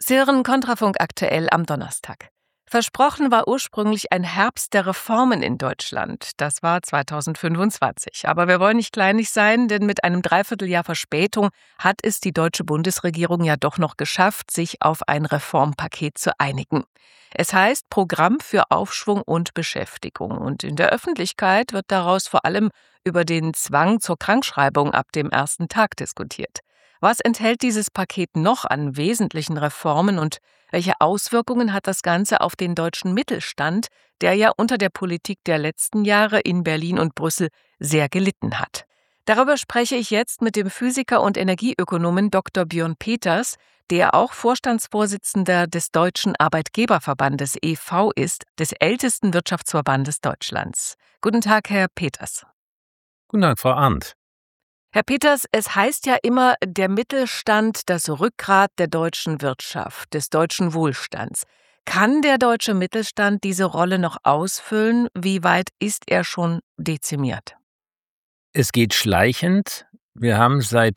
Sie hören Kontrafunk aktuell am Donnerstag. Versprochen war ursprünglich ein Herbst der Reformen in Deutschland. Das war 2025. Aber wir wollen nicht kleinlich sein, denn mit einem Dreivierteljahr Verspätung hat es die deutsche Bundesregierung ja doch noch geschafft, sich auf ein Reformpaket zu einigen. Es heißt Programm für Aufschwung und Beschäftigung. Und in der Öffentlichkeit wird daraus vor allem über den Zwang zur Krankschreibung ab dem ersten Tag diskutiert. Was enthält dieses Paket noch an wesentlichen Reformen und welche Auswirkungen hat das Ganze auf den deutschen Mittelstand, der ja unter der Politik der letzten Jahre in Berlin und Brüssel sehr gelitten hat? Darüber spreche ich jetzt mit dem Physiker und Energieökonomen Dr. Björn Peters, der auch Vorstandsvorsitzender des Deutschen Arbeitgeberverbandes e.V. ist, des ältesten Wirtschaftsverbandes Deutschlands. Guten Tag, Herr Peters. Guten Tag, Frau Arndt. Herr Peters, es heißt ja immer, der Mittelstand, das Rückgrat der deutschen Wirtschaft, des deutschen Wohlstands. Kann der deutsche Mittelstand diese Rolle noch ausfüllen? Wie weit ist er schon dezimiert? Es geht schleichend. Wir haben seit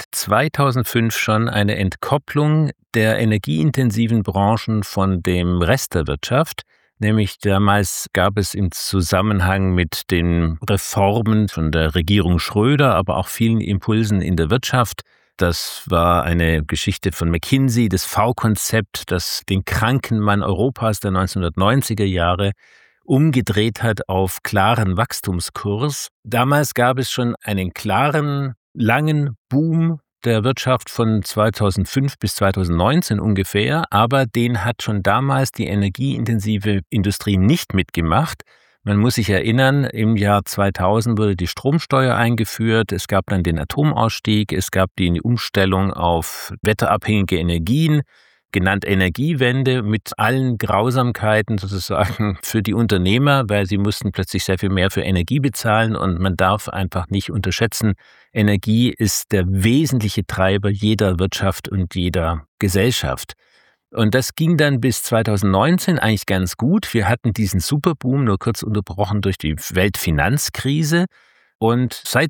2005 schon eine Entkopplung der energieintensiven Branchen von dem Rest der Wirtschaft. Nämlich damals gab es im Zusammenhang mit den Reformen von der Regierung Schröder, aber auch vielen Impulsen in der Wirtschaft. Das war eine Geschichte von McKinsey, das V-Konzept, das den kranken Mann Europas der 1990er Jahre umgedreht hat auf klaren Wachstumskurs. Damals gab es schon einen klaren, langen Boom der Wirtschaft von 2005 bis 2019 ungefähr, aber den hat schon damals die energieintensive Industrie nicht mitgemacht. Man muss sich erinnern, im Jahr 2000 wurde die Stromsteuer eingeführt, es gab dann den Atomausstieg, es gab die Umstellung auf wetterabhängige Energien, genannt Energiewende, mit allen Grausamkeiten sozusagen für die Unternehmer, weil sie mussten plötzlich sehr viel mehr für Energie bezahlen und man darf einfach nicht unterschätzen, Energie ist der wesentliche Treiber jeder Wirtschaft und jeder Gesellschaft. Und das ging dann bis 2019 eigentlich ganz gut. Wir hatten diesen Superboom, nur kurz unterbrochen durch die Weltfinanzkrise. Und seit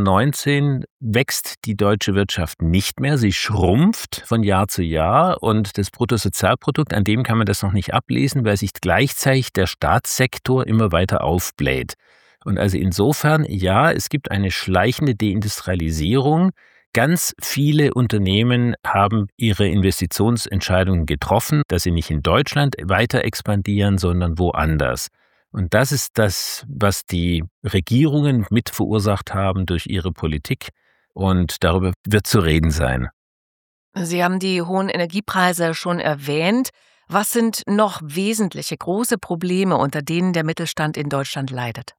2019 wächst die deutsche Wirtschaft nicht mehr. Sie schrumpft von Jahr zu Jahr und das Bruttosozialprodukt, an dem kann man das noch nicht ablesen, weil sich gleichzeitig der Staatssektor immer weiter aufbläht. Und also insofern, ja, es gibt eine schleichende Deindustrialisierung. Ganz viele Unternehmen haben ihre Investitionsentscheidungen getroffen, dass sie nicht in Deutschland weiter expandieren, sondern woanders. Und das ist das, was die Regierungen mit verursacht haben durch ihre Politik. Und darüber wird zu reden sein. Sie haben die hohen Energiepreise schon erwähnt. Was sind noch wesentliche große Probleme, unter denen der Mittelstand in Deutschland leidet?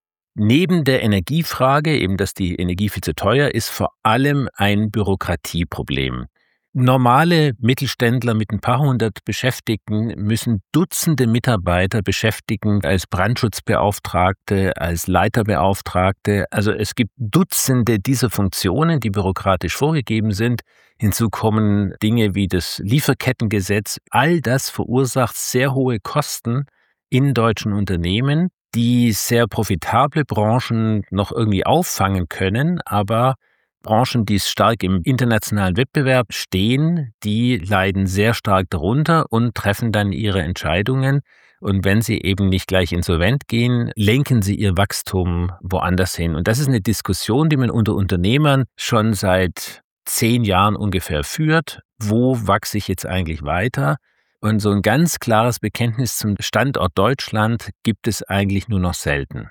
Neben der Energiefrage, eben dass die Energie viel zu teuer ist, vor allem ein Bürokratieproblem. Normale Mittelständler mit ein paar hundert Beschäftigten müssen Dutzende Mitarbeiter beschäftigen als Brandschutzbeauftragte, als Leiterbeauftragte. Also es gibt Dutzende dieser Funktionen, die bürokratisch vorgegeben sind. Hinzu kommen Dinge wie das Lieferkettengesetz. All das verursacht sehr hohe Kosten in deutschen Unternehmen, die sehr profitable Branchen noch irgendwie auffangen können, aber Branchen, die stark im internationalen Wettbewerb stehen, die leiden sehr stark darunter und treffen dann ihre Entscheidungen. Und wenn sie eben nicht gleich insolvent gehen, lenken sie ihr Wachstum woanders hin. Und das ist eine Diskussion, die man unter Unternehmern schon seit 10 Jahren ungefähr führt. Wo wachse ich jetzt eigentlich weiter? Und so ein ganz klares Bekenntnis zum Standort Deutschland gibt es eigentlich nur noch selten.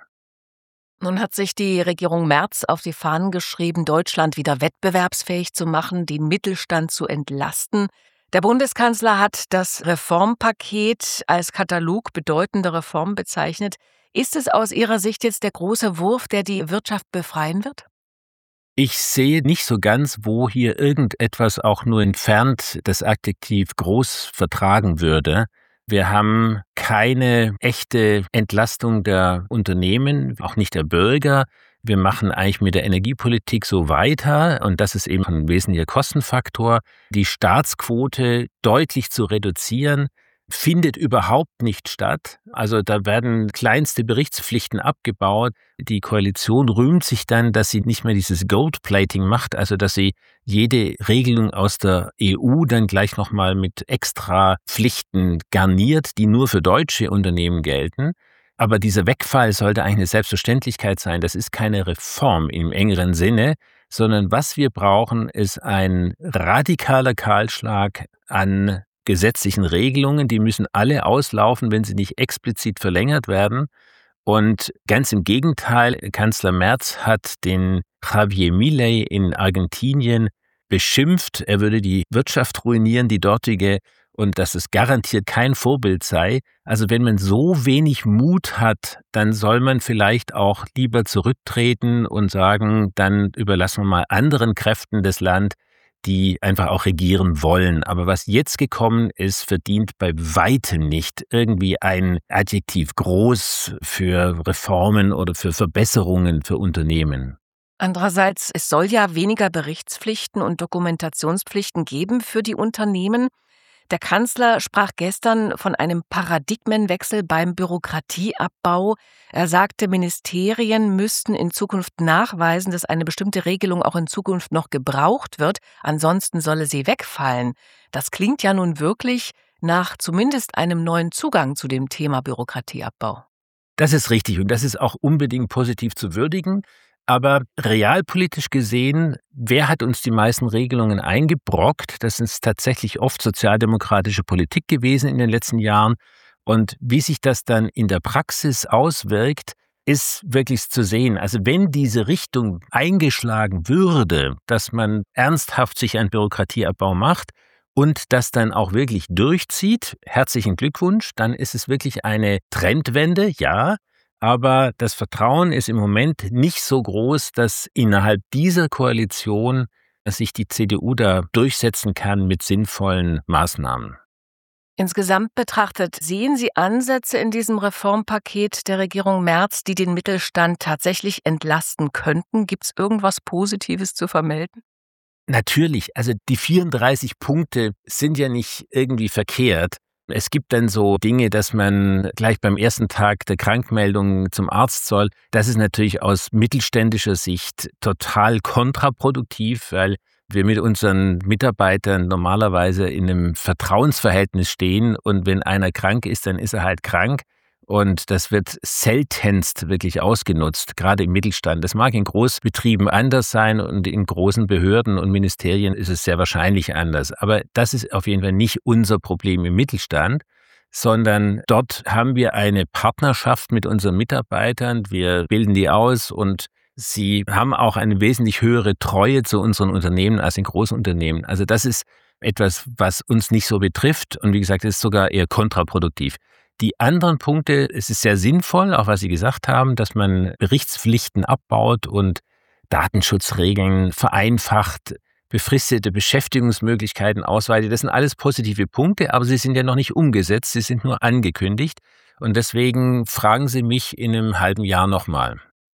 Nun hat sich die Regierung Merz auf die Fahnen geschrieben, Deutschland wieder wettbewerbsfähig zu machen, den Mittelstand zu entlasten. Der Bundeskanzler hat das Reformpaket als Katalog bedeutender Reformen bezeichnet. Ist es aus Ihrer Sicht jetzt der große Wurf, der die Wirtschaft befreien wird? Ich sehe nicht so ganz, wo hier irgendetwas auch nur entfernt das Adjektiv groß vertragen würde. Wir haben keine echte Entlastung der Unternehmen, auch nicht der Bürger. Wir machen eigentlich mit der Energiepolitik so weiter und das ist eben ein wesentlicher Kostenfaktor, die Staatsquote deutlich zu reduzieren. findet überhaupt nicht statt. Also da werden kleinste Berichtspflichten abgebaut. Die Koalition rühmt sich dann, dass sie nicht mehr dieses Gold-Plating macht, also dass sie jede Regelung aus der EU dann gleich nochmal mit extra Pflichten garniert, die nur für deutsche Unternehmen gelten. Aber dieser Wegfall sollte eigentlich eine Selbstverständlichkeit sein. Das ist keine Reform im engeren Sinne, sondern was wir brauchen, ist ein radikaler Kahlschlag an gesetzlichen Regelungen. Die müssen alle auslaufen, wenn sie nicht explizit verlängert werden. Und ganz im Gegenteil, Kanzler Merz hat den Javier Milei in Argentinien beschimpft, er würde die Wirtschaft ruinieren, die dortige, und dass es garantiert kein Vorbild sei. Also wenn man so wenig Mut hat, dann soll man vielleicht auch lieber zurücktreten und sagen, dann überlassen wir mal anderen Kräften das Land, die einfach auch regieren wollen. Aber was jetzt gekommen ist, verdient bei weitem nicht irgendwie ein Adjektiv groß für Reformen oder für Verbesserungen für Unternehmen. Andererseits, es soll ja weniger Berichtspflichten und Dokumentationspflichten geben für die Unternehmen. Der Kanzler sprach gestern von einem Paradigmenwechsel beim Bürokratieabbau. Er sagte, Ministerien müssten in Zukunft nachweisen, dass eine bestimmte Regelung auch in Zukunft noch gebraucht wird, ansonsten solle sie wegfallen. Das klingt ja nun wirklich nach zumindest einem neuen Zugang zu dem Thema Bürokratieabbau. Das ist richtig und das ist auch unbedingt positiv zu würdigen. Aber realpolitisch gesehen, wer hat uns die meisten Regelungen eingebrockt? Das ist tatsächlich oft sozialdemokratische Politik gewesen in den letzten Jahren. Und wie sich das dann in der Praxis auswirkt, ist wirklich zu sehen. Also wenn diese Richtung eingeschlagen würde, dass man ernsthaft sich einen Bürokratieabbau macht und das dann auch wirklich durchzieht, herzlichen Glückwunsch, dann ist es wirklich eine Trendwende, ja. Aber das Vertrauen ist im Moment nicht so groß, dass innerhalb dieser Koalition sich die CDU da durchsetzen kann mit sinnvollen Maßnahmen. Insgesamt betrachtet, sehen Sie Ansätze in diesem Reformpaket der Regierung Merz, die den Mittelstand tatsächlich entlasten könnten? Gibt es irgendwas Positives zu vermelden? Natürlich, also die 34 Punkte sind ja nicht irgendwie verkehrt. Es gibt dann so Dinge, dass man gleich beim ersten Tag der Krankmeldung zum Arzt soll. Das ist natürlich aus mittelständischer Sicht total kontraproduktiv, weil wir mit unseren Mitarbeitern normalerweise in einem Vertrauensverhältnis stehen und wenn einer krank ist, dann ist er halt krank. Und das wird seltenst wirklich ausgenutzt, gerade im Mittelstand. Das mag in Großbetrieben anders sein und in großen Behörden und Ministerien ist es sehr wahrscheinlich anders. Aber das ist auf jeden Fall nicht unser Problem im Mittelstand, sondern dort haben wir eine Partnerschaft mit unseren Mitarbeitern. Wir bilden die aus und sie haben auch eine wesentlich höhere Treue zu unseren Unternehmen als in großen Unternehmen. Also das ist etwas, was uns nicht so betrifft und wie gesagt, ist sogar eher kontraproduktiv. Die anderen Punkte, es ist sehr sinnvoll, auch was Sie gesagt haben, dass man Berichtspflichten abbaut und Datenschutzregeln vereinfacht, befristete Beschäftigungsmöglichkeiten ausweitet. Das sind alles positive Punkte, aber sie sind ja noch nicht umgesetzt, sie sind nur angekündigt. Und deswegen fragen Sie mich in einem halben Jahr nochmal.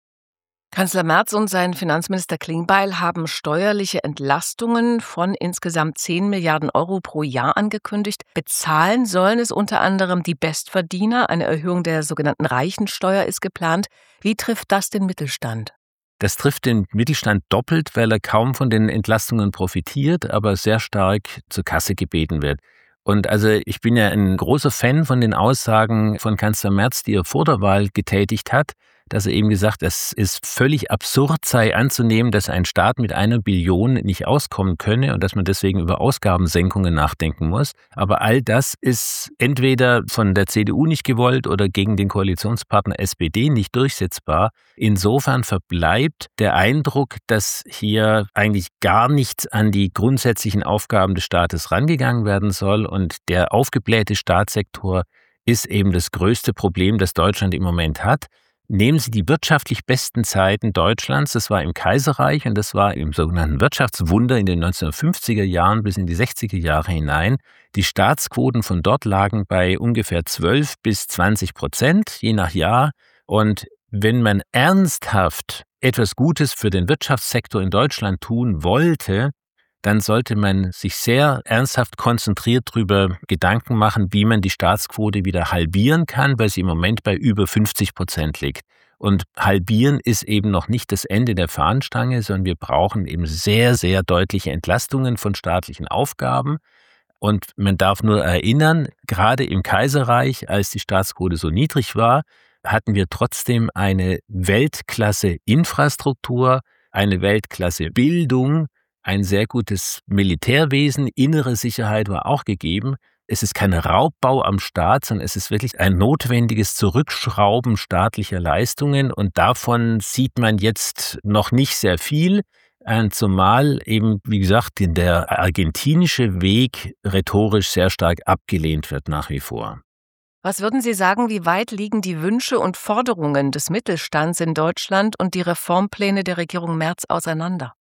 Kanzler Merz und sein Finanzminister Klingbeil haben steuerliche Entlastungen von insgesamt 10 Milliarden Euro pro Jahr angekündigt. Bezahlen sollen es unter anderem die Bestverdiener. Eine Erhöhung der sogenannten Reichensteuer ist geplant. Wie trifft das den Mittelstand? Das trifft den Mittelstand doppelt, weil er kaum von den Entlastungen profitiert, aber sehr stark zur Kasse gebeten wird. Und also ich bin ja ein großer Fan von den Aussagen von Kanzler Merz, die er vor der Wahl getätigt hat, dass er eben gesagt, es ist völlig absurd sei anzunehmen, dass ein Staat mit 1 Billion nicht auskommen könne und dass man deswegen über Ausgabensenkungen nachdenken muss. Aber all das ist entweder von der CDU nicht gewollt oder gegen den Koalitionspartner SPD nicht durchsetzbar. Insofern verbleibt der Eindruck, dass hier eigentlich gar nicht an die grundsätzlichen Aufgaben des Staates rangegangen werden soll und der aufgeblähte Staatssektor ist eben das größte Problem, das Deutschland im Moment hat. Nehmen Sie die wirtschaftlich besten Zeiten Deutschlands, das war im Kaiserreich und das war im sogenannten Wirtschaftswunder in den 1950er Jahren bis in die 60er Jahre hinein. Die Staatsquoten von dort lagen bei ungefähr 12-20%, je nach Jahr. Und wenn man ernsthaft etwas Gutes für den Wirtschaftssektor in Deutschland tun wollte, dann sollte man sich sehr ernsthaft konzentriert darüber Gedanken machen, wie man die Staatsquote wieder halbieren kann, weil sie im Moment bei über 50% liegt. Und halbieren ist eben noch nicht das Ende der Fahnenstange, sondern wir brauchen eben sehr, sehr deutliche Entlastungen von staatlichen Aufgaben. Und man darf nur erinnern, gerade im Kaiserreich, als die Staatsquote so niedrig war, hatten wir trotzdem eine Weltklasse-Infrastruktur, eine Weltklasse-Bildung, ein sehr gutes Militärwesen, innere Sicherheit war auch gegeben. Es ist kein Raubbau am Staat, sondern es ist wirklich ein notwendiges Zurückschrauben staatlicher Leistungen und davon sieht man jetzt noch nicht sehr viel, zumal eben, wie gesagt, der argentinische Weg rhetorisch sehr stark abgelehnt wird nach wie vor. Was würden Sie sagen, wie weit liegen die Wünsche und Forderungen des Mittelstands in Deutschland und die Reformpläne der Regierung Merz auseinander?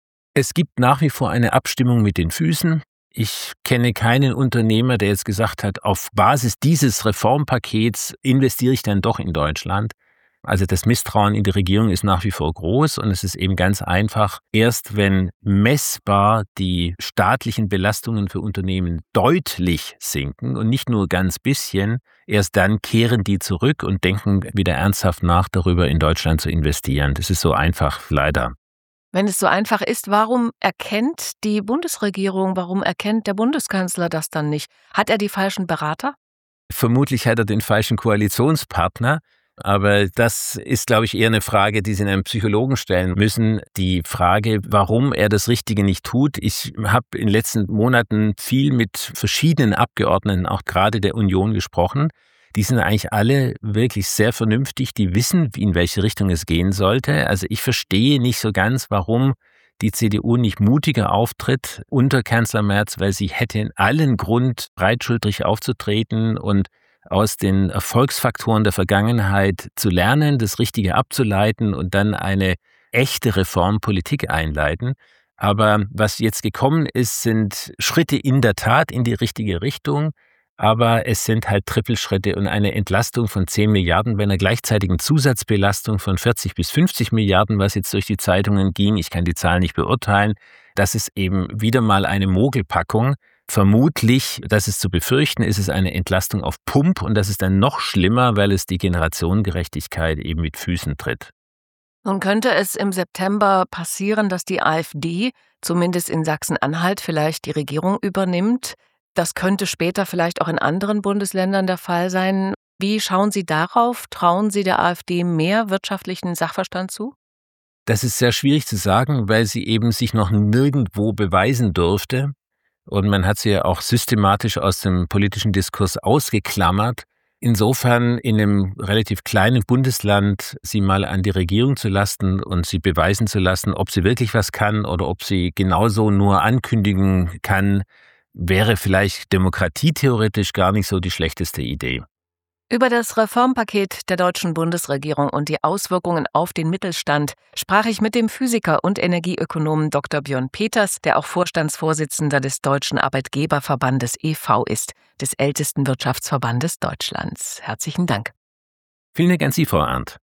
Es gibt nach wie vor eine Abstimmung mit den Füßen. Ich kenne keinen Unternehmer, der jetzt gesagt hat, auf Basis dieses Reformpakets investiere ich dann doch in Deutschland. Also das Misstrauen in die Regierung ist nach wie vor groß und es ist eben ganz einfach, erst wenn messbar die staatlichen Belastungen für Unternehmen deutlich sinken und nicht nur ganz bisschen, erst dann kehren die zurück und denken wieder ernsthaft nach, darüber in Deutschland zu investieren. Das ist so einfach, leider. Wenn es so einfach ist, warum erkennt die Bundesregierung, warum erkennt der Bundeskanzler das dann nicht? Hat er die falschen Berater? Vermutlich hat er den falschen Koalitionspartner. Aber das ist, glaube ich, eher eine Frage, die Sie einem Psychologen stellen müssen. Die Frage, warum er das Richtige nicht tut. Ich habe in den letzten Monaten viel mit verschiedenen Abgeordneten, auch gerade der Union, gesprochen. Die sind eigentlich alle wirklich sehr vernünftig. Die wissen, in welche Richtung es gehen sollte. Also ich verstehe nicht so ganz, warum die CDU nicht mutiger auftritt unter Kanzler Merz, weil sie hätte allen Grund, breitschultrig aufzutreten und aus den Erfolgsfaktoren der Vergangenheit zu lernen, das Richtige abzuleiten und dann eine echte Reformpolitik einleiten. Aber was jetzt gekommen ist, sind Schritte in der Tat in die richtige Richtung, aber es sind halt Trippelschritte und eine Entlastung von 10 Milliarden bei einer gleichzeitigen Zusatzbelastung von 40 bis 50 Milliarden, was jetzt durch die Zeitungen ging. Ich kann die Zahlen nicht beurteilen. Das ist eben wieder mal eine Mogelpackung. Vermutlich, das ist zu befürchten, ist es eine Entlastung auf Pump und das ist dann noch schlimmer, weil es die Generationengerechtigkeit eben mit Füßen tritt. Nun könnte es im September passieren, dass die AfD, zumindest in Sachsen-Anhalt, vielleicht die Regierung übernimmt. Das könnte später vielleicht auch in anderen Bundesländern der Fall sein. Wie schauen Sie darauf? Trauen Sie der AfD mehr wirtschaftlichen Sachverstand zu? Das ist sehr schwierig zu sagen, weil sie eben sich noch nirgendwo beweisen durfte. Und man hat sie ja auch systematisch aus dem politischen Diskurs ausgeklammert. Insofern in einem relativ kleinen Bundesland sie mal an die Regierung zu lassen und sie beweisen zu lassen, ob sie wirklich was kann oder ob sie genauso nur ankündigen kann, wäre vielleicht demokratietheoretisch gar nicht so die schlechteste Idee. Über das Reformpaket der deutschen Bundesregierung und die Auswirkungen auf den Mittelstand sprach ich mit dem Physiker und Energieökonomen Dr. Björn Peters, der auch Vorstandsvorsitzender des Deutschen Arbeitgeberverbandes e.V. ist, des ältesten Wirtschaftsverbandes Deutschlands. Herzlichen Dank. Vielen Dank an Sie, Frau Arndt.